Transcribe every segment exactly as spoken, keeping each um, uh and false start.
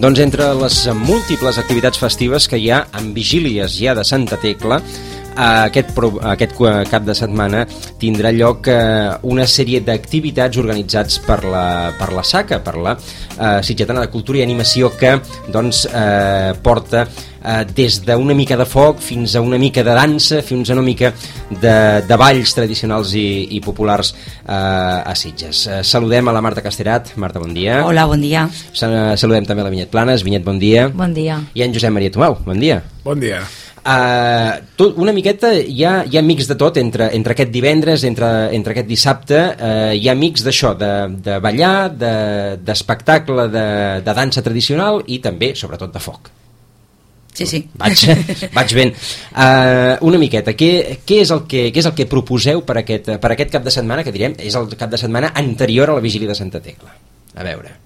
Doncs entre les múltiples activitats festives que hi ha en vigílies ja de Santa Tecla, Aquest, aquest cap de setmana tindrà lloc eh, una sèrie d'activitats organitzats per la, per la SACA, per la eh, Sitgetana de Cultura i Animació, que doncs, eh, porta eh, des d'una mica de foc fins a una mica de dansa, fins a una mica de, de balls tradicionals i, i populars eh, a Sitges. Eh, saludem a la Marta Casterat. Marta, bon dia. Hola, bon dia. Saludem també a la Vinyet Planes. Vinyet, bon dia. Bon dia. I en Josep Maria Tomau, bon dia. Bon dia. Uh, tot, una miqueta hi ha, hi ha mix de tot entre, entre aquest divendres, entre, entre aquest dissabte, uh, hi ha mix d'això, de, de ballar, d'espectacle, de, de, de dansa tradicional i també, sobretot, de foc. Sí, sí. Vaig, vaig ben. Uh, una miqueta, què, què, és el que, què és el que proposeu per aquest, per aquest cap de setmana, que direm és el cap de setmana anterior a la vigília de Santa Tecla? A veure...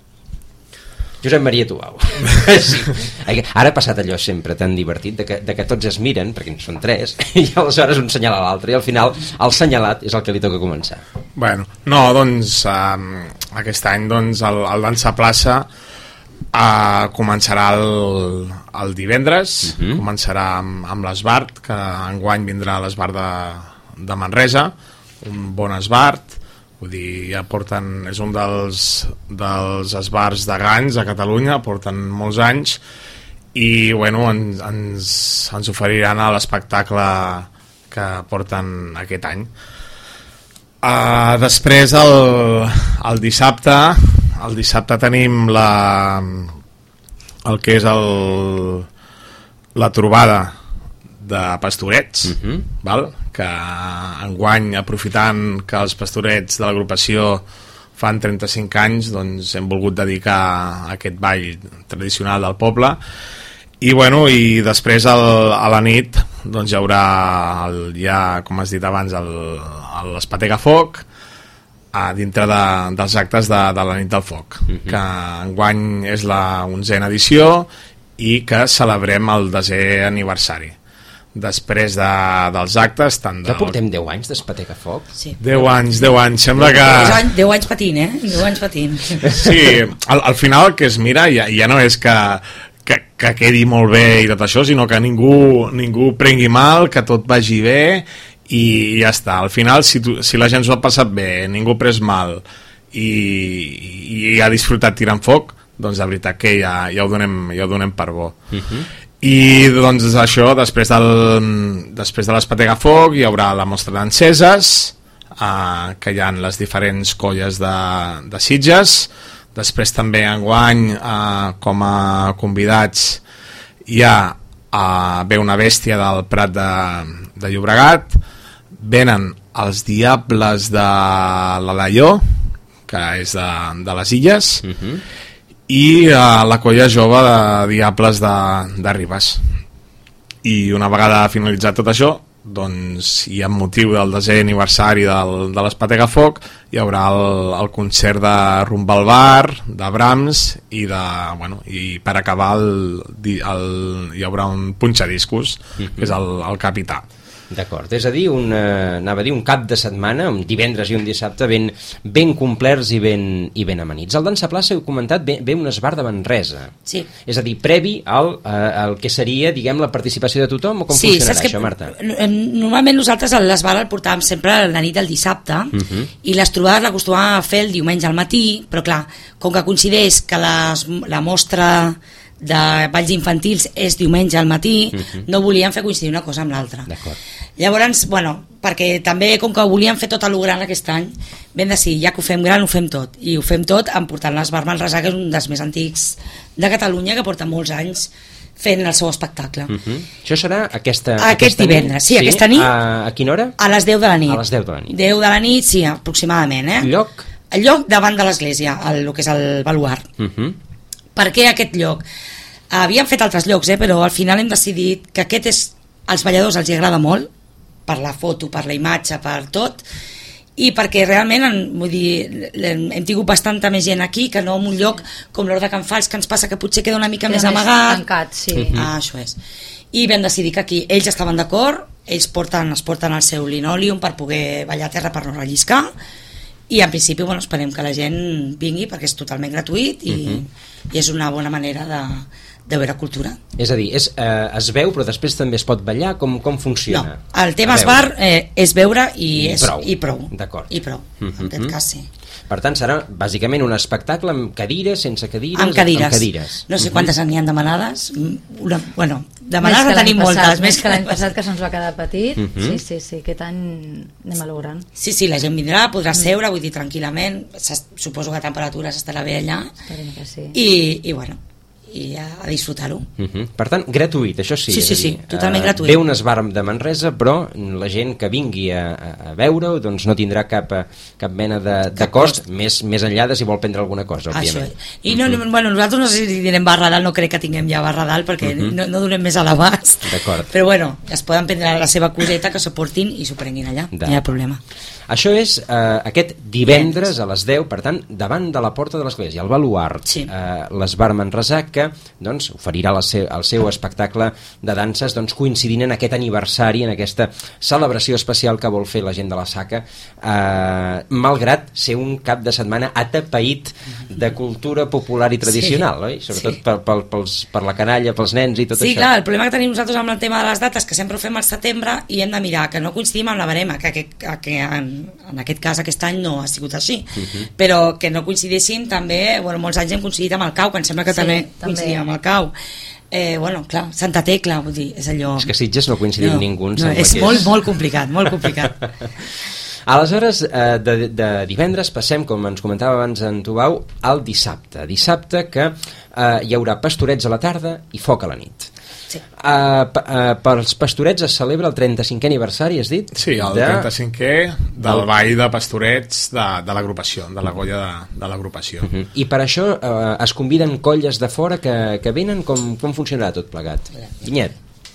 Josep Maria Tomau. Sí. Ara ha passat allò sempre tan divertit de que, de que tots es miren, perquè en són tres, i aleshores un senyala l'altre, i al final el senyalat és el que li toca començar. Bueno, no, doncs um, aquest any doncs, el, el Dansa Plaça uh, començarà el, el divendres, uh-huh. començarà amb, amb l'Esbart, que enguany vindrà a l'Esbart de, de Manresa, un bon esbart. Vull dir, ja porten, és un dels, dels esbarts de Gans a Catalunya, porten molts anys i bueno, ens, ens, ens oferiran a l'espectacle que porten aquest any. Uh, després el, el dissabte el dissabte tenim la, el que és el, la trobada de pastorets, uh-huh. val? Que enguany, aprofitant que els pastorets de l'agrupació fan trenta-cinc anys, doncs hem volgut dedicar a aquest ball tradicional del poble. I bueno, i després el, a la nit doncs hi haurà el, ja, com has dit abans, l'Espatega Foc a dintre de, dels actes de, de la nit del foc, uh-huh. que enguany és la onzena edició i que celebrem el desè aniversari. Després de, dels actes tant de... Ja portem deu anys d'Espatega Foc? Sí. deu anys, deu anys, sembla que... deu anys patint, eh? deu anys patint. Sí, al, al final el que es mira ja, ja no és que, que, que quedi molt bé i tot això, sinó que ningú, ningú prengui mal, que tot vagi bé i ja està. Al final, si, tu, si la gent s'ho ha passat bé, ningú ha pres mal i, i ha disfrutat tirant foc, doncs de veritat que ja, ja, ho, donem, ja ho donem per bo. Uh-huh. I doncs això, després, del, després de l'Espatega Foc hi haurà la mostra d'enceses, eh, que hi ha les diferents colles de, de Sitges. Després també enguany, eh, com a convidats, hi ha eh, ve una bèstia del Prat de, de Llobregat, venen els Diables de l'Alaió, que és de, de les Illes, uh-huh. i uh, la colla jove de Diables de, de Ribes. I una vegada finalitzat tot això, doncs, i amb motiu del desè aniversari del, de l'Espatega Foc, hi haurà el, el concert de Rumba al Bar, de Brahms, i, de, bueno, i per acabar el, el, hi haurà un punxadiscos, mm-hmm. que és el, el capità. D'acord, és a dir, un, eh, anava a dir un cap de setmana, un divendres i un dissabte ben, ben complerts i ben, i ben amanits. Al Dansa Plaça, heu comentat, ve, ve un esbart de Manresa. Sí. És a dir, previ al, eh, al que seria, diguem, la participació de tothom, o com sí, funcionarà això, Marta? Normalment nosaltres l'esbart el portàvem sempre la nit del dissabte, uh-huh. i les trobades l'acostumàvem a fer el diumenge al matí, però clar, com que coincideix que les, la mostra de balls infantils és diumenge al matí, uh-huh. no volíem fer coincidir una cosa amb l'altra. Llavors, bueno, perquè també com que ho volíem fer tot a lo gran aquest any, vam decidir, ja que ho fem gran, ho fem tot, i ho fem tot emportant l'Esbart Manresà, que és un dels més antics de Catalunya, que porta molts anys fent el seu espectacle. Uh-huh. Això serà aquesta, aquest aquesta divendres, nit? sí, sí, aquesta nit. A, a quina hora? A les deu de la nit. A les deu de la nit. deu de la nit, sí, aproximadament. Eh? El lloc? El lloc davant de l'església, el, el que és el baluart. Uh-huh. Per què aquest lloc? Havíem fet altres llocs, eh, però al final hem decidit que aquest és, als balladors els agrada molt, per la foto, per la imatge, per tot, i perquè realment vull dir, hem tingut bastanta més gent aquí que no en un lloc com l'Hort de Can Fals, que ens passa que potser queda una mica queda més amagat, tancat, sí. uh-huh. ah, això és. I vam decidir que aquí ells estaven d'acord, ells porten, es porten el seu linòleum per poder ballar a terra per no relliscar, i en principi bueno, esperem que la gent vingui perquè és totalment gratuït i, uh-huh. i és una bona manera de, de veure cultura. És a dir, és, eh, es veu però després també es pot ballar, com, com funciona? No, el tema esbar eh, és veure i, I és, prou, i prou, d'acord. i prou. Uh-huh. En aquest cas sí. Per tant, serà bàsicament un espectacle amb cadires, sense cadires? Amb cadires. Amb cadires. No sé quantes n'hi ha demanades. Una, bueno, Més demanades que en tenim l'any passat, moltes. Més que l'any passat, que se'ns va quedar petit. Mhm. Sí, sí, sí, aquest any anem a logrant. Sí, sí, la gent vindrà, podrà seure, vull dir, tranquil·lament. S'es- Suposo que a temperatures estarà bé allà. Esperem que sí. I, i bueno, i a, a disfrutar-ho. Uh-huh. Per tant, gratuït, això sí. Sí, és sí, a dir, sí, totalment eh, gratuït. Ve un esbar de Manresa, però la gent que vingui a, a, a veure-ho doncs no tindrà cap, eh, cap mena de, de Cap cost, cost. Més, més enllà de si vol prendre alguna cosa, Això. òbviament. I no, no, bueno, nosaltres no sé si direm barra dalt, no crec que tinguem ja barra dalt perquè Mhm. no, no donem més a l'abast. D'acord. Però bueno, es poden prendre la seva coseta, que s'ho portin i s'ho prenguin allà, De- no hi ha problema. Això és eh, aquest divendres a les deu, per tant, davant de la porta de l'església, el Baluart, Sí. eh, l'Esbar Manresà, que doncs, oferirà la seu, el seu espectacle de danses doncs, coincidint en aquest aniversari, en aquesta celebració especial que vol fer la gent de la Saca, eh, malgrat ser un cap de setmana atapeït de cultura popular i tradicional, Sí. oi? Sobretot Sí. per, per, pels, per la canalla, pels nens i tot Sí, això. clar, el problema que tenim nosaltres amb el tema de les dates, que sempre ho fem al setembre i hem de mirar que no coincidim amb la barema, que, que, que en, en aquest cas aquest any no ha sigut així, Mhm. però que no coincidissin també, bueno, molts anys hem coincidit amb el cau, que em sembla que Sí, també, també. coincidim amb el cau. Eh, bueno, clar, Santa Tecla, vull dir, és allò... És que Sitges no coincidim no, ningú, em no, sembla és que molt, molt complicat, molt complicat. Aleshores, eh, de, de divendres passem, com ens comentava abans en Tubau, al dissabte. Dissabte que eh, hi haurà pastorets a la tarda i foc a la nit. Sí. Uh, uh, pels pastorets es celebra el trenta-cinquè aniversari, has dit? Sí, el de... trenta-cinquè del ball de pastorets de, de l'agrupació, de la colla de, de l'agrupació. Uh -huh. I per això uh, es conviden colles de fora que, que venen, com, com funcionarà tot plegat? Vinyet.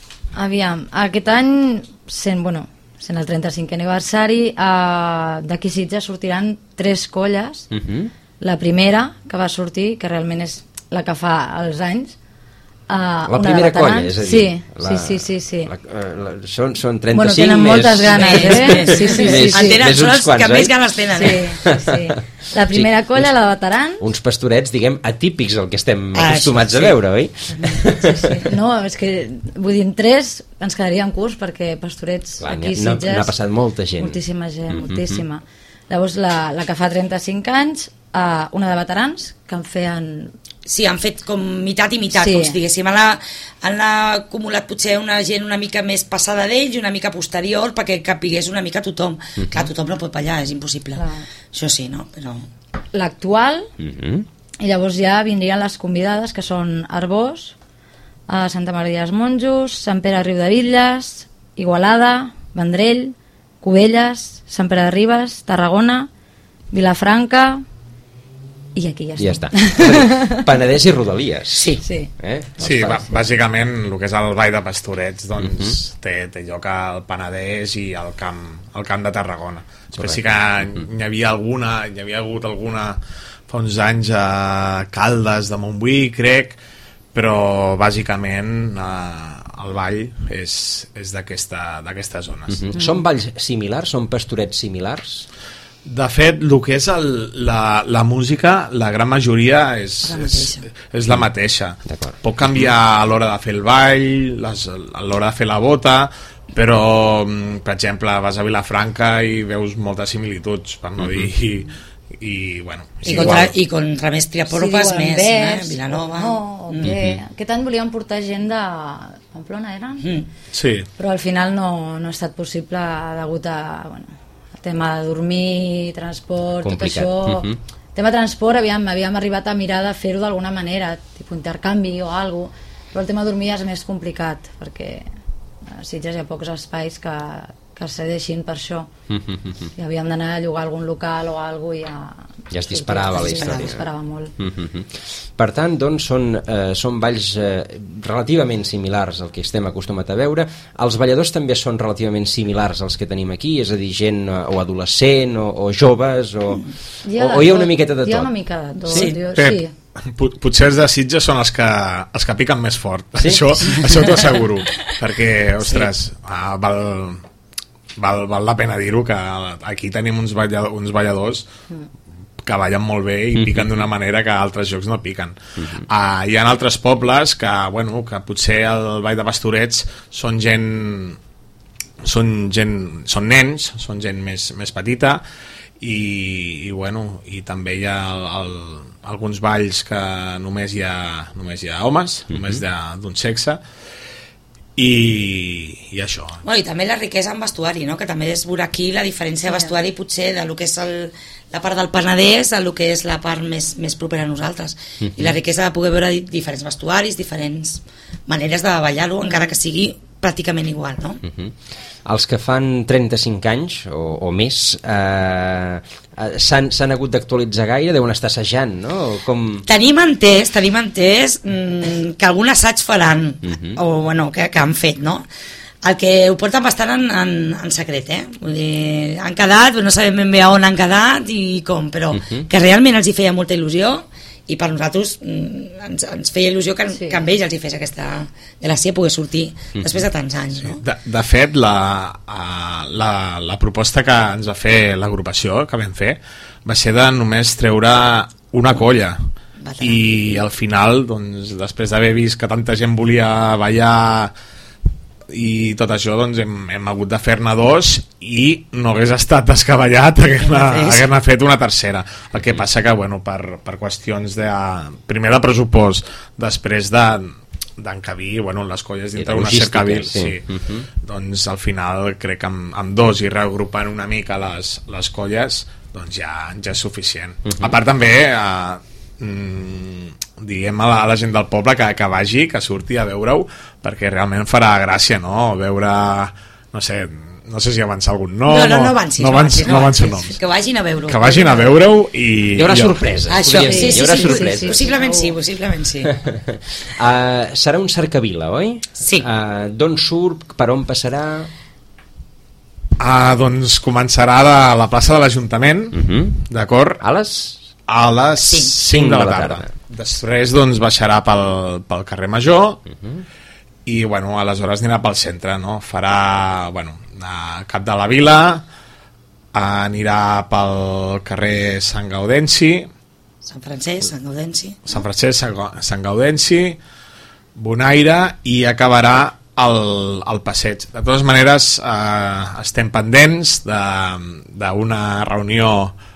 Aviam, aquest any, sent, bueno, sent el trenta-cinquè aniversari, eh, d'aquí Sitges sortiran tres colles. Uh -huh. La primera, que va sortir, que realment és la que fa els anys, Uh, La primera colla, és a dir... Sí, la, sí, sí, sí, sí. La, la, són, són trenta-cinc Bueno, tenen més... moltes ganes, eh? Més, Sí, sí, sí. més, sí. En tenen, més són uns els quants, que oi? més ganes tenen, eh? Sí, sí. La primera Sí, colla, uns- la de veterans... Uns pastorets, diguem, atípics al que estem Ah, acostumats sí, a sí. veure, oi? Sí, sí. No, és que, vull dir, en tres ens quedaríem curts perquè pastorets Clar, aquí a n'hi ha- Sitges... n'ha passat molta gent. Moltíssima gent, Mhm. moltíssima. Llavors, la, la que fa trenta-cinc anys, uh, una de veterans, que en feien... Sí, han fet com mitat i mitat, Sí. com si diguéssim. Han, la- han acumulat potser una gent una mica més passada d'ells i una mica posterior perquè capigués una mica tothom. Clar, tothom no pot ballar, és impossible. Clar. Això sí, no? Però... L'actual, Uh -huh. i llavors ja vindrien les convidades, que són Arbós, a Santa Maria dels Monjos, Sant Pere Riudebitlles, Igualada, Vendrell, Cubelles, Sant Pere de Ribes, Tarragona, Vilafranca, i aquí ja, I ja està. està. És a dir, Penedès i Rodalies. Sí. Sí. Eh? Sí, ba bàsicament el que és el ball de pastorets doncs, Mhm. uh -huh. té, té lloc al Penedès i al camp, al camp de Tarragona. Després sí que n'hi havia alguna, hi havia hagut alguna fa uns anys a Caldes de Montbui, crec, però bàsicament eh, el ball és, és d'aquestes zones. Uh -huh. Són balls similars? Són pastorets similars? De fet, el que és el, la, la música, la gran majoria és La és, mateixa. és la mateixa. D'acord. Pot canviar a l'hora de fer el ball, les, a l'hora de fer la bota, però, mm, per exemple, vas a Vilafranca i veus moltes similituds, per no dir... I, i bueno, és I igual. contra, I contra més triapòropes Sí, més, Anvers, eh? Vilanova... No, o què? Aquest any volíem portar gent de Pamplona, eren? Mm. Sí, Però al final no, no ha estat possible degut a, bueno, a tema de dormir, transport, Complicat. tot això. Mhm. Tema transport havíem, havíem arribat a mirar de fer-ho d'alguna manera, tipus intercanvi o alguna cosa, però el tema de dormir és més complicat, perquè a Sitges hi ha pocs espais que, que es cedeixin per això. I havíem d'anar a llogar algun local o alguna cosa i ja... Ja es disparava la Sí, història. es disparava molt. Mhm. Per tant, doncs, són, eh, són balls eh, relativament similars al que estem acostumats a veure. Els balladors també són relativament similars als que tenim aquí, és a dir, gent eh, o adolescent o, o joves o, o, de o hi ha una tot, miqueta de tot. Hi ha una mica de tot. Sí. jo, Pep, sí. pot- potser els de Sitges són els que, els que piquen més fort. Sí? Això, això t'ho asseguro. Perquè, ostres, sí. val, val, val la pena dir-ho, que aquí tenim uns, balla, uns balladors que ballen molt bé i piquen d'una manera que altres jocs no piquen. Uh-huh. uh, hi ha altres pobles que, bueno, que potser el Ball de Pastorets són gent són gent són nens, són gent més, més petita i, i bueno, i també hi ha el, el, alguns balls que només hi ha, només hi ha homes, uh-huh. només hi ha d'un sexe i, i això. Bueno, i també la riquesa en vestuari, no? Que també és veure aquí la diferència de vestuari potser de lo que és el, la part del Penedès a lo que és la part més, més propera a nosaltres. Uh-huh. I la riquesa de poder veure diferents vestuaris, diferents maneres de ballar-ho, encara que sigui pràcticament igual, no? Uh-huh. Els que fan trenta-cinc anys o, o més eh, s'han, s'han hagut d'actualitzar gaire, deuen estar assajant, no? Com... Tenim entès, tenim entès mm, que algun assaig faran, uh-huh. o bueno, que, que han fet, no? El que ho porten bastant en, en, en secret, eh? Vull dir, han quedat, no sabem ben bé on han quedat i com, però uh-huh. que realment els hi feia molta il·lusió i per nosaltres mm, ens, ens feia il·lusió que, sí. que amb ells els hi fes aquesta gràcia poder sortir mm. després de tants anys, no? De, de fet, la, la, la proposta que ens va fer l'agrupació, que vam fer, va ser de només treure una colla. I al final, doncs, després d'haver vist que tanta gent volia ballar i tot això, doncs hem, hem hagut de fer-ne dos i no hagués estat descabellat hagués-ne, hagués-ne fet una tercera. El que passa que, bueno, per, per qüestions de, primer de pressupost, després de d'encabir, bueno, les colles dintre una cercavil, sí. sí. Uh-huh. Doncs al final crec que amb, amb dos i reagrupant una mica les, les colles, doncs ja, ja és suficient. Uh-huh. A part també eh, mm, diguem a la, a la gent del poble que, que vagi, que surti a veure-ho, perquè realment farà gràcia, no? Veure, no sé, no sé si avançar algun nom. No, no, no avancis, no, avancis, no, avancis, no noms. Que vagin a veure-ho. Que vagin a veure-ho i... Hi haurà sorpreses. Això, sí, sí, hi haurà sí, sorpreses. sí, sí, possiblement sí, possiblement sí. uh, serà un cercavila, oi? Sí. Uh, d'on surt, per on passarà? Uh, doncs començarà de la plaça de l'Ajuntament, uh-huh. d'acord? A les... a les cinc de la tarda. Després doncs baixarà pel, pel carrer Major uh-huh. i bueno, aleshores anirà pel centre, no? Farà, bueno, a cap de la vila, anirà pel carrer Sant Gaudenci, Sant Francesc, Sant Gaudenci, Sant Francesc, Sant, Sant Gaudenci, Bonaire i acabarà al, al passeig. De totes maneres, eh, estem pendents d'una reunió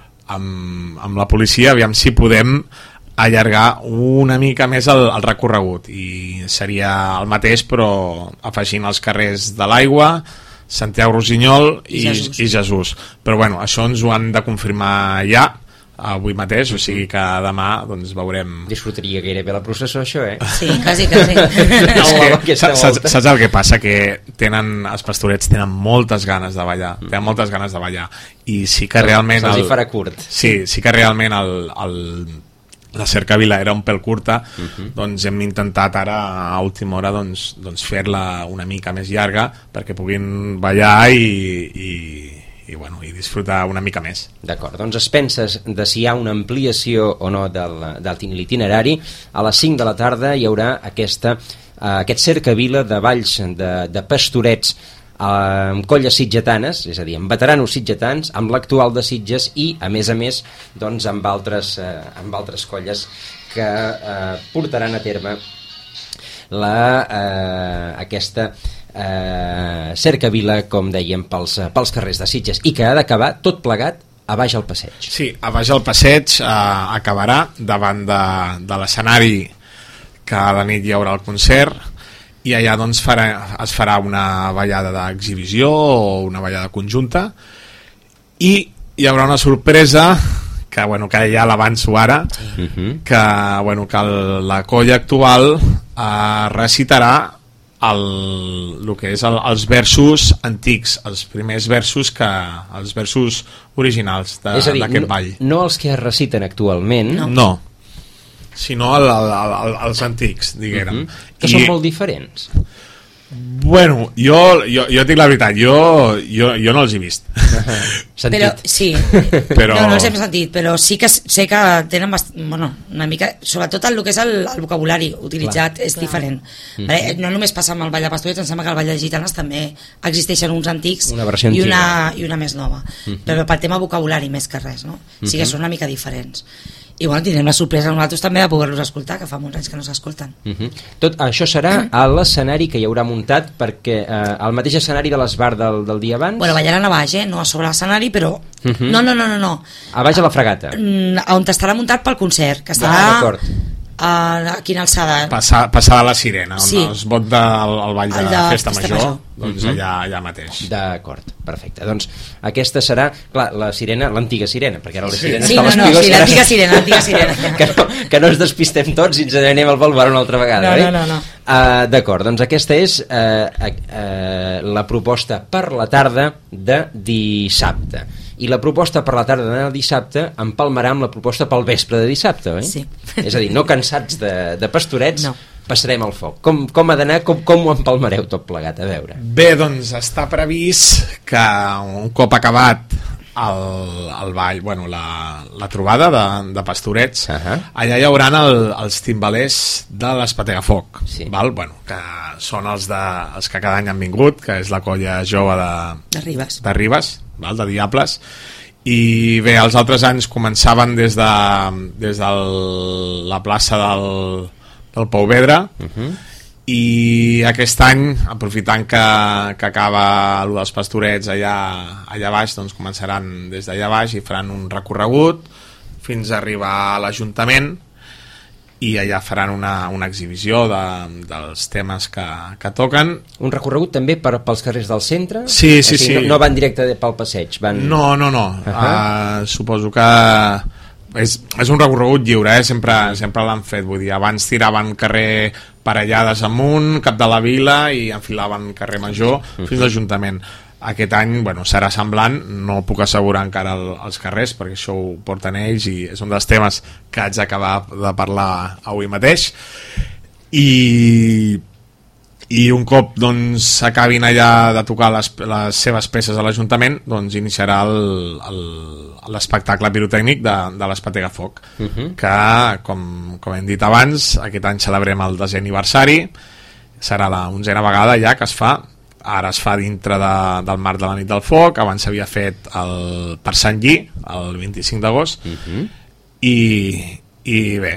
amb, amb la policia, aviam si podem allargar una mica més el, el recorregut, i seria el mateix però afegint els carrers de l'Aigua, Santiago Rosinyol i, I, Jesús. i Jesús. Però bueno, això ens ho han de confirmar ja avui mateix, o sigui que demà doncs veurem. Disfrutaria gairebé la processó, això, eh? Sí, quasi, quasi. No, que, saps, saps el que passa? Que tenen, els pastorets tenen moltes ganes de ballar, mm. tenen moltes ganes de ballar, i sí que realment... Se'ls hi farà curt. Sí, sí que realment el, el, la cercavila era un pèl curta, uh-huh. doncs hem intentat ara a última hora doncs, doncs fer-la una mica més llarga perquè puguin ballar i... i i, bueno, i disfrutar una mica més. D'acord, doncs es penses de si hi ha una ampliació o no del, del l'itinerari. A les cinc de la tarda hi haurà aquesta, uh, aquest cercavila de balls de, de pastorets uh, amb colles sitgetanes, és a dir, amb veteranos sitgetans, amb l'actual de Sitges i, a més a més, doncs, amb, altres, uh, amb altres colles que uh, portaran a terme la, uh, aquesta Eh, cercavila, com dèiem, pels, pels carrers de Sitges, i que ha d'acabar tot plegat a baix al passeig. Sí, a baix al passeig eh, acabarà davant de, de l'escenari, que a la nit hi haurà el concert, i allà doncs farà, es farà una ballada d'exhibició o una ballada conjunta, i hi haurà una sorpresa que, bueno, que ja l'avanço ara, uh-huh. que, bueno, que el, la colla actual eh, recitarà El, el que és el, els versos antics, els primers versos que, els versos originals d'aquest no, ball. No els que es reciten actualment, no, no sinó el, el, el, els antics, diguem. Uh-huh. Que I, són molt diferents. Bueno, jo, jo, jo dic la veritat, jo, jo, jo no els he vist. Sentit. Però, sí, Però... no, no els hem sentit, però sí que sé que tenen bast... bueno, una mica, sobretot el que és el, el vocabulari utilitzat clar, és clar. diferent. Mm-hmm. Vale? No només passa amb el ball de pastorets, em sembla que el ball de gitanes també existeixen uns antics una versió i, una, antiga. i una més nova, mm-hmm. però pel tema vocabulari més que res, no? Mm-hmm. Sí que són una mica diferents. I bueno, tindrem la sorpresa nosaltres també de poder-los escoltar, que fa molts anys que no s'escolten. Uh-huh. Tot això serà a l'escenari que hi haurà muntat, perquè eh, al mateix escenari de l'Esbar del, del dia abans... Bueno, ballaran a baix, eh? No a sobre l'escenari, però... Uh-huh. No, no, no, no, no. A baix a la Fragata. Mm, on estarà muntat pel concert, que estarà... Ah, d'acord. A quina alçada? Passar, passar de la Sirena, on sí. es vot del el ball de, de Festa, Festa Major, Major. Doncs uh-huh. allà, allà mateix. D'acord, perfecte. Doncs aquesta serà, clar, la Sirena, l'antiga Sirena, perquè ara la sí. Sirena sí, està a no, no, l'Espigó. Sí, l'antiga Sirena, l'antiga Sirena. que, no, que no ens despistem tots i ens anem al Balbar una altra vegada. No, eh? no, no. no. Uh, D'acord, doncs aquesta és uh, uh, uh, la proposta per la tarda de dissabte. I la proposta per la tarda de dissabte empalmarà amb la proposta pel vespre de dissabte, oi? Sí. És a dir, no cansats de, de pastorets, no. passarem al foc. Com, com ha d'anar, com, com ho empalmareu tot plegat, a veure? Bé, doncs està previst que un cop acabat el, el ball, bueno, la, la trobada de, de pastorets, uh-huh. allà hi haurà el, els timbalers de l'Espategafoc, sí. val? Bueno, que són els, de, els que cada any han vingut, que és la colla jove de, de Ribes, de, Ribes val? De Diables. I bé, els altres anys començaven des de, des de la plaça del, del Pouvedre, uh-huh. i aquest any, aprofitant que, que acaba el dels pastorets allà, allà baix, doncs començaran des d'allà baix i faran un recorregut fins a arribar a l'Ajuntament, i allà faran una, una exhibició de, dels temes que, que toquen. Un recorregut també per, pels carrers del centre? Sí, sí, sí. No, no van directe pel passeig? Van... No, no, no. Uh-huh. Uh, suposo que és, és un recorregut lliure, eh? sempre, sempre l'han fet. Vull dir, abans tiraven carrer Parellades amunt, cap de la vila, i enfilaven carrer Major uh-huh. fins a l'Ajuntament. Aquest any, bueno, serà semblant, no puc assegurar encara el, els carrers, perquè això ho porten ells i és un dels temes que haig d'acabar de parlar avui mateix. I, i un cop doncs acabin allà de tocar les, les seves peces a l'Ajuntament, doncs iniciarà l'espectacle pirotècnic de, de l'Espategafoc, uh-huh. que, com, com hem dit abans, aquest any celebrem el desè aniversari, serà la onzena vegada ja que es fa. Ara es fa dintre de, del marc de la nit del foc, abans s'havia fet el, per Sant Lli, el vint-i-cinc d'agost, uh-huh. i, i bé,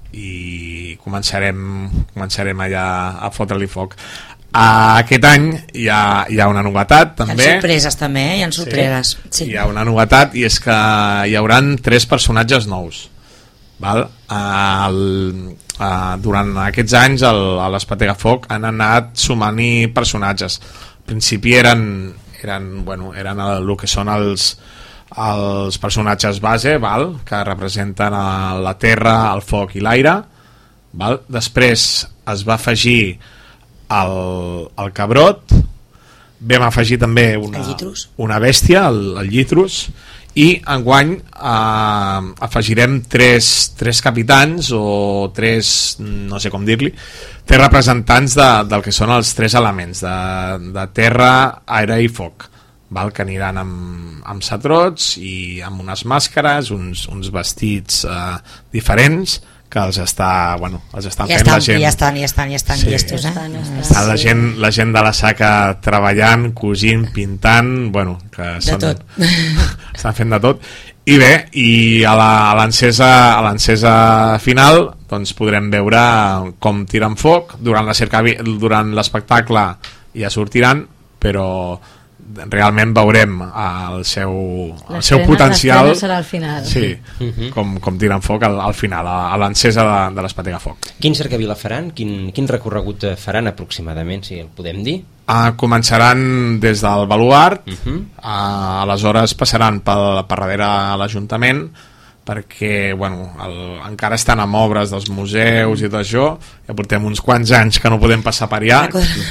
i començarem, començarem allà a fotre-li foc. Uh, aquest any hi ha, hi ha una novetat també. Hi ha sorpreses també, eh? Hi ha sorpreses. Sí. Sí. Hi ha una novetat, i és que hi hauran tres personatges nous. Val? Uh, el, uh, durant aquests anys el, a l'Espategafoc han anat sumant-hi personatges. Al principi eren, eren, bueno, eren el, el que són els, els personatges base, val? Que representen a la terra, el foc i l'aire. Val? Després es va afegir el, el cabrot, vam afegir també una, una bèstia, el, el llitrus, i enguany eh, afegirem tres, tres capitans o tres, no sé com dir-li, tres representants de, del que són els tres elements de, de terra, aire i foc, val? Que aniran amb, amb satrots i amb unes màscares, uns, uns vestits eh, diferents, que els està, bueno, els estan ja fent estan, la gent. Ja estan, ja estan, ja estan, sí. llestos, eh? Està la gent, la gent de la Saca treballant, cosint, pintant, bueno, que són, de tot. Estan fent de tot. I bé, i a l'encesa a l'encesa final doncs podrem veure com tiren foc. Durant la cerca, durant l'espectacle ja sortiran, però realment veurem el seu, el seu potencial. L'estrena serà al final. Sí, uh-huh. com, com tiren foc al, al final, a, a l'encesa de, de l'Espategafoc. Quin cercavila faran? Quin, quin recorregut faran aproximadament, si el podem dir? Uh, començaran des del baluart, uh-huh. uh, aleshores passaran pel, per darrere a l'Ajuntament, perquè bueno, el, encara estan amb obres dels museus i tot això, ja portem uns quants anys que no podem passar per allà.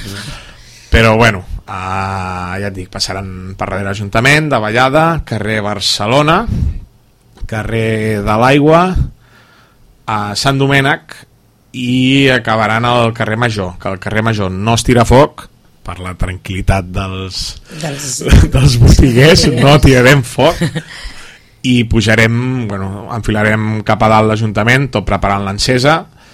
Però bueno, uh, ja et dic, passaran per darrere l'Ajuntament de Vallada, carrer Barcelona, carrer de l'Aigua, a Sant Domènec i acabaran al carrer Major, que al carrer Major no es tira foc, per la tranquil·litat dels, dels... dels botiguers, no tirarem foc, i pujarem, bueno, enfilarem cap a dalt l'Ajuntament, tot preparant l'encesa,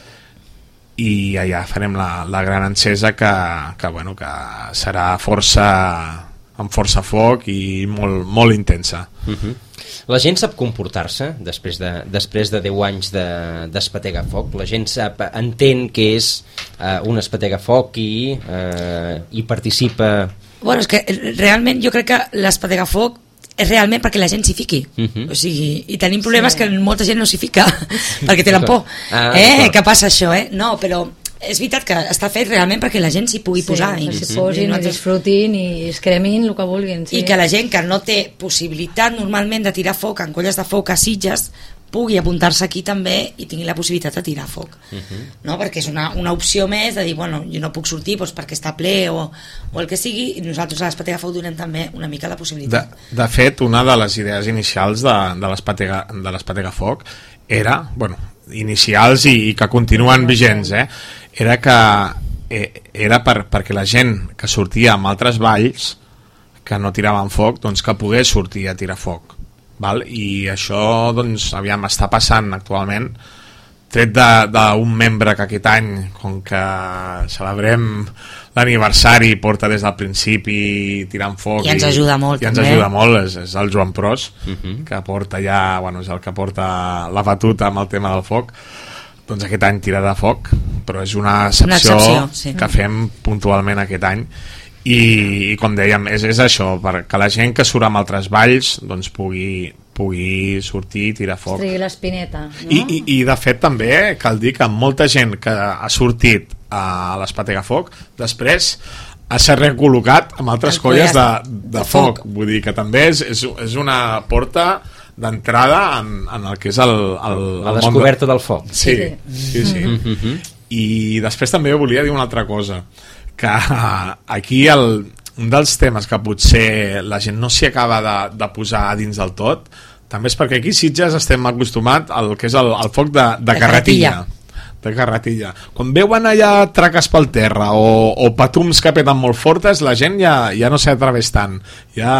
i allà farem la, la gran encesa que, que, bueno, que serà força, amb força foc i molt, molt intensa. Uh-huh. La gent sap comportar-se després de, després de deu anys de, d'espetegafoc? La gent sap, entén què és uh, un espetegafoc i, uh, i participa... Bueno, és que realment jo crec que l'espetegafoc és realment perquè la gent s'hi fiqui. Uh-huh. O sigui, i tenim problemes sí. que molta gent no s'hi fica perquè tenen por. Ah, eh, què passa això, eh? No, però és veritat que està fet realment perquè la gent s'hi pugui sí, posar. Sí, s'hi posin, i disfrutin i es cremin el que vulguin. Sí. I que la gent que no té possibilitat normalment de tirar foc en colles de foc a Sitges pugui apuntar-se aquí també i tingui la possibilitat de tirar foc. Uh-huh. No? Perquè és una, una opció més de dir, bueno, jo no puc sortir doncs, perquè està ple o, o el que sigui, i nosaltres a l'Espetegafoc donem també una mica la possibilitat. De, de fet, una de les idees inicials de, de l'Espetegafoc era, bueno, inicials i, i que continuen vigents, eh? Era que eh, era per, perquè la gent que sortia amb altres valls que no tiraven foc, doncs que pogués sortir a tirar foc. Val? I això doncs aviam està passant actualment, tret d'un membre que aquest any, com que celebrem l'aniversari, porta des del principi tirant foc i ens ajuda molt, i ens també. ajuda molt és, és el Joan Pros, uh-huh. que porta ja, bueno, és el que porta la batuta amb el tema del foc. Doncs aquest any tira de foc, però és una excepció, una excepció sí. que fem puntualment aquest any. I, i com dèiem, és, és això, perquè la gent que surt amb altres valls doncs pugui, pugui sortir i tirar foc. Estrigui l'espineta, no? I, i, I de fet també cal dir que molta gent que ha sortit a l'Espetegafoc després ha ser recol·locat amb altres colles de, de foc. Vull dir que també és, és, és una porta d'entrada en, en el que és el, el, la el descoberta món de... del foc. Sí, sí, sí. Mm-hmm. I després també volia dir una altra cosa, que aquí el, un dels temes que potser la gent no s'hi acaba de, de posar dins del tot, també és perquè aquí a Sitges estem acostumats al que és el, el foc de, de, de carretilla. De carretilla. Quan veuen allà traques pel terra o, o patums que peten molt fortes, la gent ja, ja no s'atreveix tant. Ja...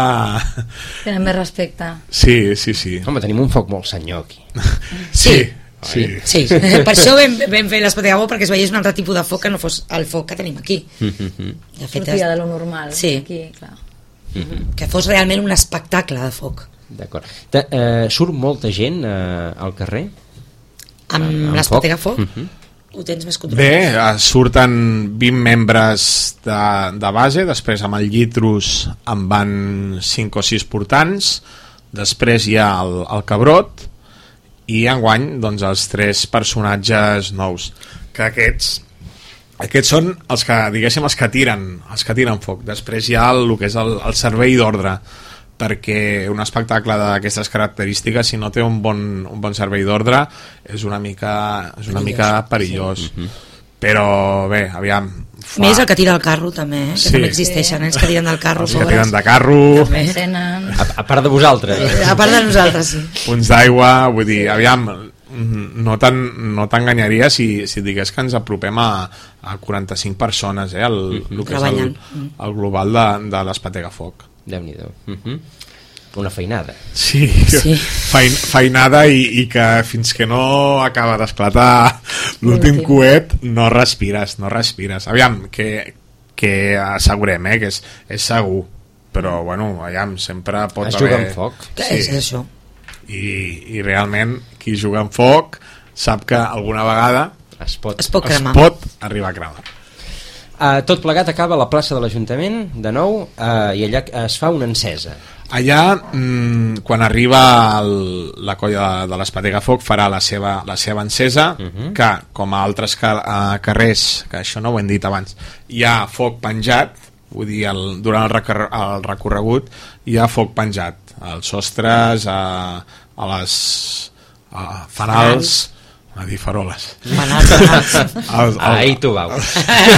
Tenen més respecte. Sí, sí, sí. Home, tenim un foc molt senyor aquí. Sí. sí. Sí. sí, per això vam, vam fer l'Espetegafoc, perquè es veiés un altre tipus de foc que no fos el foc que tenim aquí. Mm-hmm. De fet, sortia de lo normal. Sí. Aquí, clar. Mm-hmm. Que fos realment un espectacle de foc. D'acord. Eh, surt molta gent eh, al carrer? Amb, amb l'Espetegafoc? Mm-hmm. Ho tens més controlat? Bé, surten vint membres de, de base, després amb el Llitros en van cinc o sis portants, després hi ha el, el Cabrot, i enguany doncs els tres personatges nous, que aquests aquests són els que, diguéssim, els que tiren els que tiren foc. Després hi ha el, el que és el, el servei d'ordre, perquè un espectacle d'aquestes característiques, si no té un bon, un bon servei d'ordre, és una mica és una perillós, mica perillós. Sí. Però bé, aviam, fa... més el que tira el carro també, eh? Que sí. També existeixen els que tiren del carro, els que tiren de carro a, a part de vosaltres, a part de nosaltres, sí. Punts d'aigua, vull dir, aviam, no t'enganyaria si, si digués que ens apropem a, a quaranta-cinc persones, eh? El, el que és el, el global de, de l'Espetegafoc. Déu-n'hi-do. Uh-huh. Una feinada. Sí, sí. Fein, feinada i, i que fins que no acaba d'esclatar l'últim coet no respires, no respires. Aviam, que, que assegurem, eh, que és, és segur, però bueno, aviam, sempre pot es haver... juga amb foc. Sí. És això. I, I realment qui juga amb foc sap que alguna vegada es pot, es pot, cremar. Es pot arribar a cremar. Uh, tot plegat acaba a la plaça de l'Ajuntament de nou, uh, i allà es fa una encesa. Allà, mmm, quan arriba el, la colla de l'Espetegafoc farà la seva, la seva encesa, uh-huh. que com a altres car uh, carrers, que això no ho hem dit abans, hi ha foc penjat, vull dir, el, durant el, recor el recorregut hi ha foc penjat als sostres, a, a les a fanals, a dir faroles, els, ahí tu veus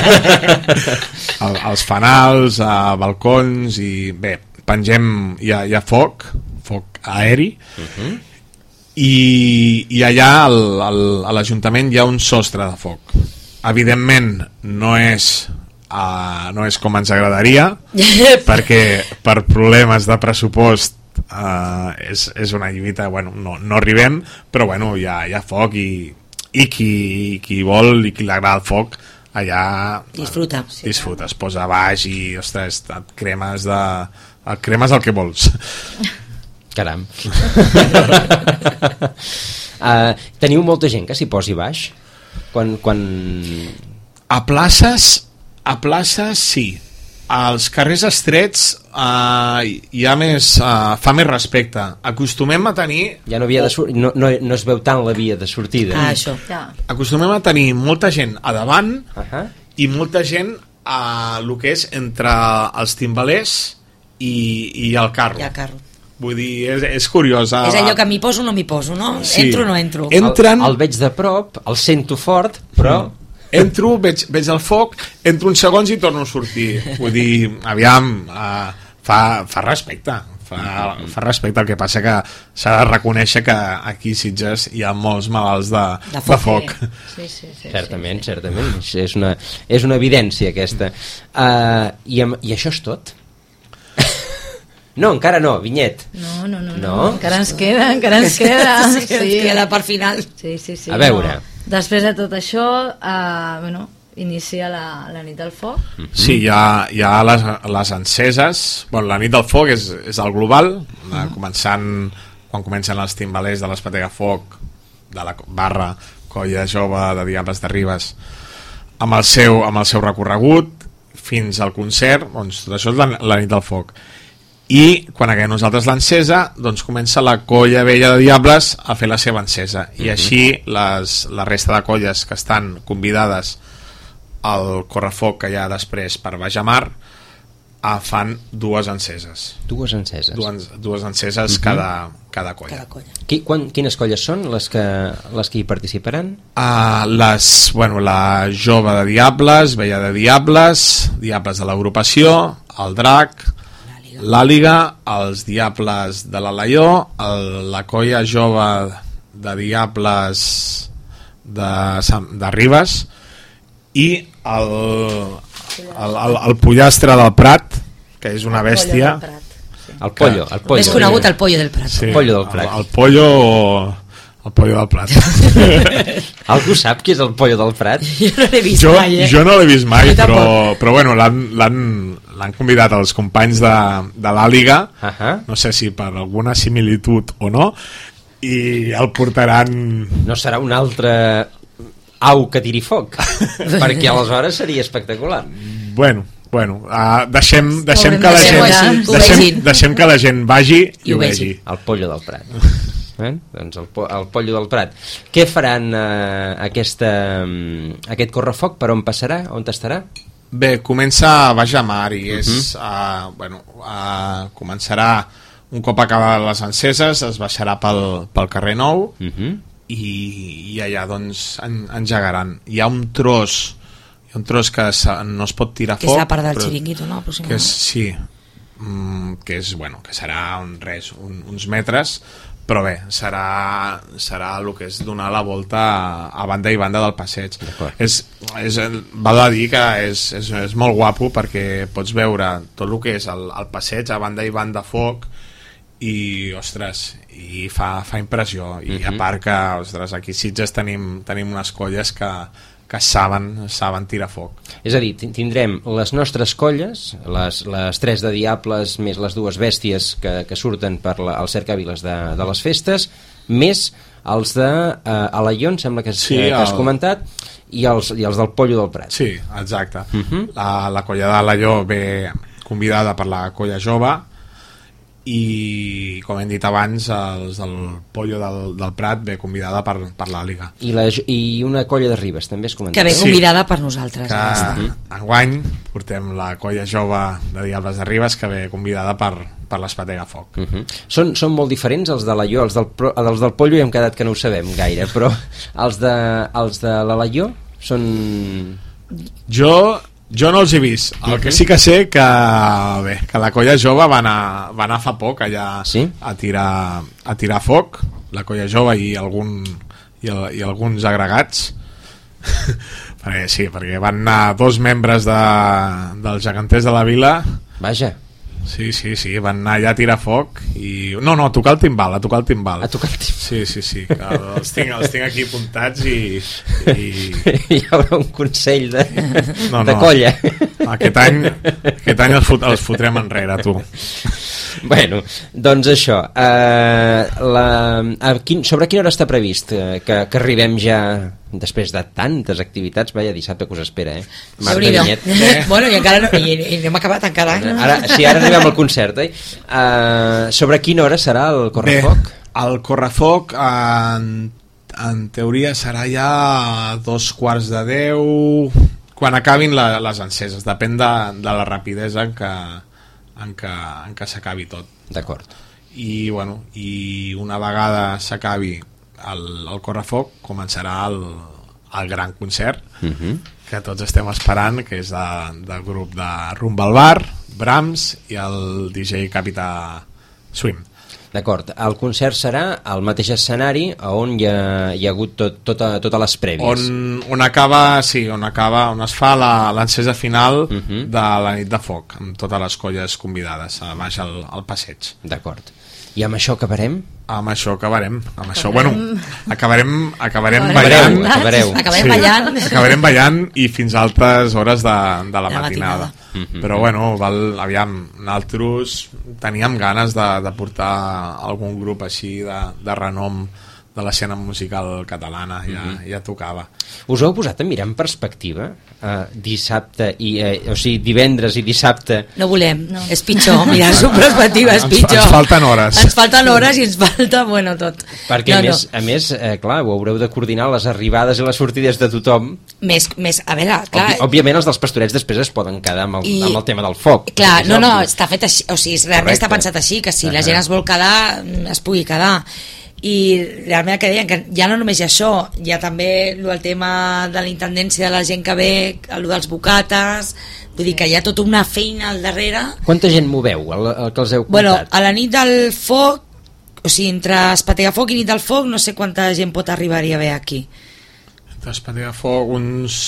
als fanals, a balcons, i bé, pengem, hi ha, hi ha foc foc aeri, uh-huh. i, i allà al, al, a l'Ajuntament hi ha un sostre de foc. Evidentment no és uh, no és com ens agradaria perquè per problemes de pressupost uh, és, és una lluita, bueno, no, no arribem, però bueno, hi ha, hi ha foc i, i qui, qui vol i qui li agrada el foc allà disfruta, uh, disfruta, es posa a baix i ostres, et cremes de, et cremes el que vols. Caram. uh, teniu molta gent que s'hi posi baix? Quan, quan... A places, a places sí. Als carrers estrets uh, hi ha més, uh, fa més respecte. Acostumem a tenir... Ja no, havia de sur... no, no, no es veu tant la via de sortida. Ah, això. Ja. Acostumem a tenir molta gent a davant uh-huh. i molta gent a el que és entre els timbalers i, i el carro. I el carro. Vull dir, és, és curiós. És allò que m'hi poso o no m'hi poso, no? Sí. Entro o no entro? Entren... El, el veig de prop, el sento fort, però... Entro, veig, veig el foc, entro uns segons i torno a sortir. Vull dir, aviam, uh, fa, fa respecte. Fa, fa respecte, el que passa que s'ha de reconèixer que aquí a Sitges hi ha molts malalts de, de foc. De foc. Sí, sí, sí, certament, sí, sí. certament. És una, és una evidència aquesta. Uh, i, amb, I això és tot? No, encara no, Vinyet. No, no, no, no. no? Encara ens queda, encara ens queda. Sí, sí. Ens queda per final. Sí, sí, sí. A veure. No. Després de tot això, eh, bueno, inicia la, la nit del foc. Sí, hi ha, hi ha les, les enceses. Bueno, la nit del foc és, és el global, uh-huh. començant quan comencen els timbalers de l'Espatega Foc, de la barra Colla Jove de Diables de Ribes, amb el seu, amb el seu recorregut fins al concert. Doncs tot això és la, la nit del foc. I quan acabem nosaltres l'encesa, doncs comença la colla vella de Diables a fer la seva encesa. I uh-huh. així les, la resta de colles que estan convidades al correfoc que hi ha després per Baix a Mar uh, fan dues enceses. Dues enceses. Dues, dues enceses uh-huh. cada, cada colla. Cada colla. Qui, quan, quines colles són les que, les que hi participaran? Uh, les, bueno, la Jove de Diables, Vella de Diables, Diables de l'agrupació, el Drac, l'Àliga, els Diables de l'Alaió, el, la Colla Jove de Diables de, de Ribes i el, el, el, el Pollastre del Prat, que és una bèstia. El pollo, el pollo. Més conegut el pollo del Prat. Sí, el pollo del Prat. El, el pollo... El pollo del Prat. Algú sap qui és el pollo del Prat? Jo no l'he vist jo, mai, eh? Jo no l'he vist mai, però, però bueno, l'han convidat els companys de, de l'Àliga, uh-huh. no sé si per alguna similitud o no, i el portaran... No serà un altre au que tiri foc, perquè aleshores seria espectacular. Bueno, bueno, uh, deixem, deixem, que la deixem, gent, així, deixem, deixem que la gent vagi i, I ho vegi. El pollo del Prat. Eh? Doncs el, po el pollo del Prat. Què faran eh, aquesta, aquest correfoc? Per on passarà? On estarà? Bé, comença a Baix a Mar i és, uh-huh. uh, bueno, uh, començarà un cop acabades les enceses, es baixarà pel, pel carrer Nou uh-huh. i, i allà doncs en, engegaran. Hi ha un tros hi ha un tros que no es pot tirar que foc, és la part del xiringuito, no? Que és, sí, mm, que és, bueno, que serà un res, un, uns metres, però bé, serà, serà el que és donar la volta a, a banda i banda del passeig. És, és, val a dir que és, és, és molt guapo perquè pots veure tot el que és el, el passeig a banda i banda foc i, ostres, i fa, fa impressió. I uh-huh. a part que, ostres, aquí a Sitges tenim, tenim unes colles que, que saben, saben tirar foc. És a dir, tindrem les nostres colles, les, les tres de Diables més les dues bèsties que, que surten per la, els cercàviles de, de les festes, més els de eh, Alaió, sembla que, sí, eh, que has el... comentat, i els, i els del Pollo del Prat. Sí, exacte. Uh-huh. la, la colla d'Alaió ve convidada per la colla jove i, com hem dit abans, els del Pollo del, del Prat ve convidada per, per l'Àliga. I, la, I una colla de Ribes, també es comenta. Que ve convidada sí. per nosaltres. Que uh-huh. enguany portem la colla jove de Diables de Ribes que ve convidada per, per l'Espatega Foc. Uh-huh. són, són molt diferents els de l'Alaió, els, del, els del Pollo ja hem quedat que no ho sabem gaire, però els de, els de l'Alaió són... Jo... Jo no els he vist, el que sí que sé que, bé, que la colla jove va anar, va anar fa poc allà sí? a, tirar, a tirar foc la colla jove i, algun, i, el, i alguns agregats. perquè, sí, perquè van anar dos membres de, dels geganters de la vila. Vaja. Sí, sí, sí, van anar allà a tirar foc i... No, no, a tocar el timbal, a tocar el timbal. A tocar el timbal. Sí, sí, sí, els tinc, els tinc aquí apuntats i... i... Hi haurà un consell de, no, no. de colla. Aquest any, aquest any els, fot, els fotrem enrere, tu. Bueno, doncs això, eh, la, a quin, sobre quina hora està previst eh, que, que arribem ja després de tantes activitats? Vaya dissabte que us espera, eh? Marta Vinyet. Eh? Bueno, i encara no, i, i no hem acabat encara. Ara, sí, ara arribem al concert, eh? Uh, sobre quina hora serà el correfoc? Bé, el correfoc en, en teoria serà ja a dos quarts de deu quan acabin la, les enceses, depèn de, de la rapidesa en què en què, en què s'acabi tot. D'acord. I, bueno, i una vegada s'acabi el, el correfoc començarà el, el gran concert uh-huh. que tots estem esperant, que és de, del grup de Rumba al Bar, Brahms i el D J Capità Swim. D'acord, el concert serà al mateix escenari on hi ha, hi ha hagut tot, tota, totes les prèvies. On, on acaba, sí, on acaba, on es fa l'encesa final uh-huh. de la nit de foc, amb totes les colles convidades a baix al, al passeig. D'acord. I amb això acabarem? Amb això acabarem. Amb això, bueno, acabarem, acabarem acabarem ballant. acabareu. Acabarem sí, ballant. Acabarem ballant i fins a altes hores de, de la De matinada. matinada. Mm-hmm. Però bueno, val, aviam, nosaltres teníem ganes de, de portar algun grup així de, de renom de l'escena musical catalana, ja, mm-hmm. ja tocava. Us heu posat a mirar en perspectiva uh, dissabte i, eh, o sigui, divendres i dissabte? No volem, no. És pitjor, mirar-s'ho en perspectiva és pitjor. Ens, ens falten hores. Ens falten hores i ens falta, bueno, tot. Perquè no, a més, no. a més eh, clar, ho haureu de coordinar les arribades i les sortides de tothom. Més, més, a veure, clar... Òbvi, òbviament els dels pastorets després es poden quedar amb el, I, amb el tema del foc. Clar, no, obvi. no, està fet així, o sigui, realment Correcte. està pensat així, que si uh-huh. la gent es vol quedar, es pugui quedar. I realment que deien que ja no només hi ha això, hi ha també el tema de la intendència de la gent que ve, el dels bocates, vull dir que hi ha tota una feina al darrere. Quanta gent moveu, el, el que els heu comptat? Bueno, a la nit del foc, o sigui, entre Espategafoc i nit del foc, no sé quanta gent pot arribar-hi a haver aquí. Entre Espategafoc, uns...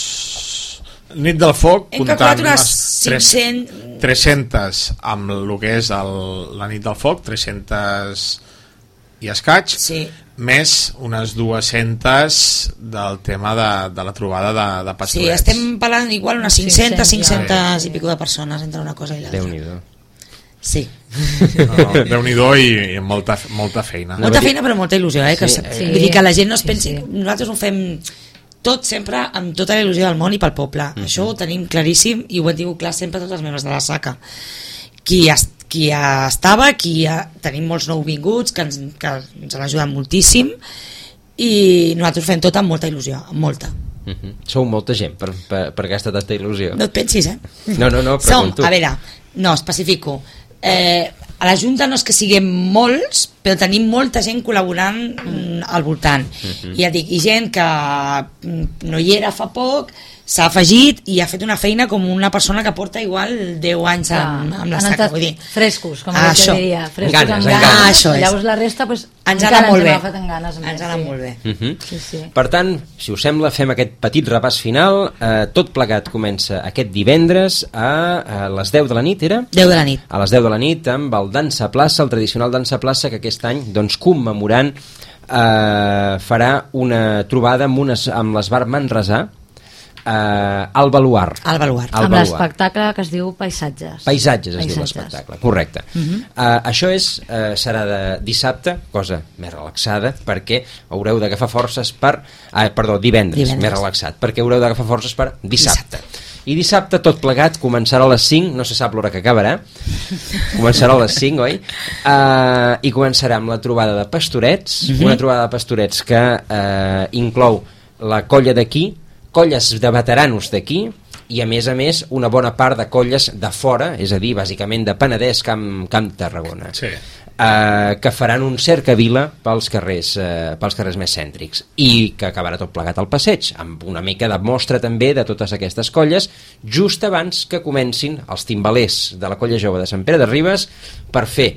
Nit del foc, hem comptant calculat unes tres, cinc-cents... tres-centes amb el que és el, la nit del foc, tres-centes i escaig, sí. més unes dues-centes del tema de, de la trobada de, de pastorets. Sí, estem parlant igual unes cinc-centes, cinc-centes sí. i pico de persones entre una cosa i l'altra. Déu-n'hi-do. Sí. No, no, Déu-n'hi-do i, i molta, molta feina. Molta feina però molta il·lusió, eh? Que, Sí, sí. Vull dir que la gent no es pensi... Sí, sí. Nosaltres ho fem tot sempre amb tota la il·lusió del món i pel poble. Mm-hmm. Això ho tenim claríssim i ho hem tingut clar sempre tots els membres de la SACA. Qui, es, qui estava, qui ha, tenim molts nouvinguts que ens, que ens han ajudat moltíssim i nosaltres ho fem tot amb molta il·lusió, amb molta. Mm-hmm. Sou molta gent per, per, per aquesta tanta il·lusió. No et pensis, eh? No, no, no, pregunto. Som, a veure, no, especifico. Eh, a la Junta no és que siguem molts, però tenim molta gent col·laborant mm, al voltant. Mm-hmm. I ja dic, i gent que no hi era fa poc, s'ha afegit i ha fet una feina com una persona que porta igual deu anys amb, amb la SACA, vull dir. Frescos, com ah, ah, que diria. Frescos ganes, amb amb ganes. ganes. Ah, això és. Llavors la resta, pues, ens ha anat molt bé. Fet amb ganes, ens ha anat sí. molt bé. Uh-huh. Sí, sí. Per tant, si us sembla, fem aquest petit repàs final. Eh, tot plegat comença aquest divendres a, a les deu de la nit, era? deu de la nit. A les deu de la nit amb el Dansa Plaça, el tradicional Dansa Plaça, que aquest any, doncs, commemorant, eh, farà una trobada amb, unes, amb l'Esbar Manresà, Uh, al Baluart. Al Baluart. Al Amb Baluart. l'espectacle que es diu Paisatges. Paisatges es Paisatges. diu l'espectacle, correcte. Uh -huh. uh, això és, uh, serà de dissabte, cosa més relaxada, perquè haureu d'agafar forces per... Ah, perdó, divendres, divendres, més relaxat, perquè haureu d'agafar forces per dissabte. dissabte. I dissabte tot plegat començarà a les cinc, no se sap l'hora que acabarà, començarà a les cinc, oi? Uh, I començarà amb la trobada de pastorets, uh -huh. una trobada de pastorets que uh, inclou la colla d'aquí, colles de veteranos d'aquí i a més a més una bona part de colles de fora, és a dir, bàsicament de Penedès, Camp, Camp Tarragona, Sí. eh, que faran un cercavila pels carrers, eh, pels carrers més cèntrics i que acabarà tot plegat al passeig, amb una mica de mostra també de totes aquestes colles, just abans que comencin els timbalers de la colla jove de Sant Pere de Ribes per fer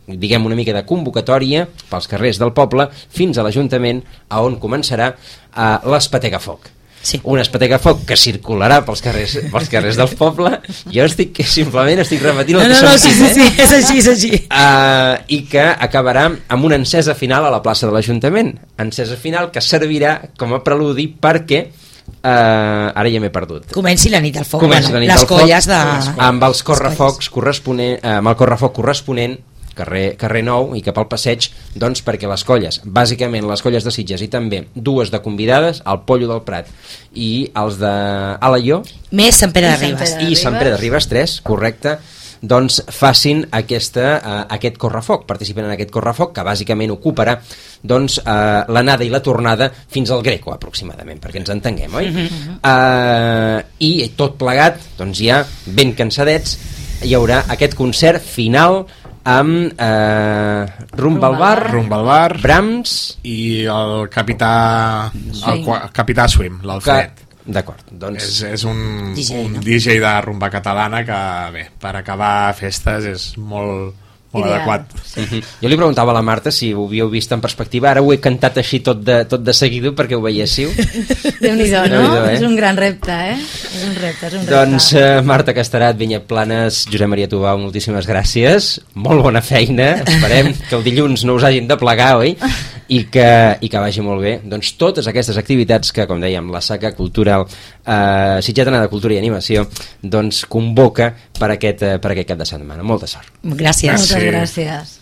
diguem una mica de convocatòria pels carrers del poble fins a l'Ajuntament, a on començarà uh, l'Espetegafoc. Sí. Un Espetegafoc que circularà pels carrers, pels carrers del poble. Jo estic, simplement estic repetint el no, que no, no, som sí, sí, sí, és així, és així. Uh, i que acabarà amb una encesa final a la plaça de l'Ajuntament, encesa final que servirà com a preludi perquè Uh, ara ja m'he perdut. Comenci la nit al foc, Comenci bueno, la nit les al foc, colles de... amb els correfocs corresponent, uh, amb el correfoc corresponent carrer, carrer Nou i cap al passeig, doncs perquè les colles, bàsicament les colles de Sitges i també dues de convidades, el Pollo del Prat i els de Alaió més Sant Pere de Ribes i Sant Pere de Ribes, tres, correcte, doncs facin aquesta, uh, aquest correfoc, participen en aquest correfoc que bàsicament ocuparà doncs, uh, l'anada i la tornada fins al Greco aproximadament, perquè ens entenguem, oi? Uh-huh. Uh, i tot plegat, doncs ja ben cansadets, hi haurà aquest concert final amb eh, Rumba al Bar, Rumba al Bar, Brahms i el capità el capità Swim, l'Alfred. D'acord, doncs... És, és un, D J, un no? D J de rumba catalana que, bé, per acabar festes és molt, molt Ideal. adequat. Sí. Uh-huh. Jo li preguntava a la Marta si ho havíeu vist en perspectiva, ara ho he cantat així tot de, tot de seguido perquè ho veiéssiu. Déu-n'hi-do, no? Déu-n'hi-do, eh? És un gran repte, eh? És un repte, és un repte. Doncs eh, Marta Casterat, Vinyet Planes, Josep Maria Tubau, moltíssimes gràcies, molt bona feina, esperem que el dilluns no us hagin de plegar, oi? I que, i que vagi molt bé. Doncs totes aquestes activitats que, com dèiem, la Saca Cultural eh, Sitgetana de Cultura i Animació doncs convoca per aquest, eh, per aquest cap de setmana. Molta sort. Gràcies. Gràcies. Moltes gràcies.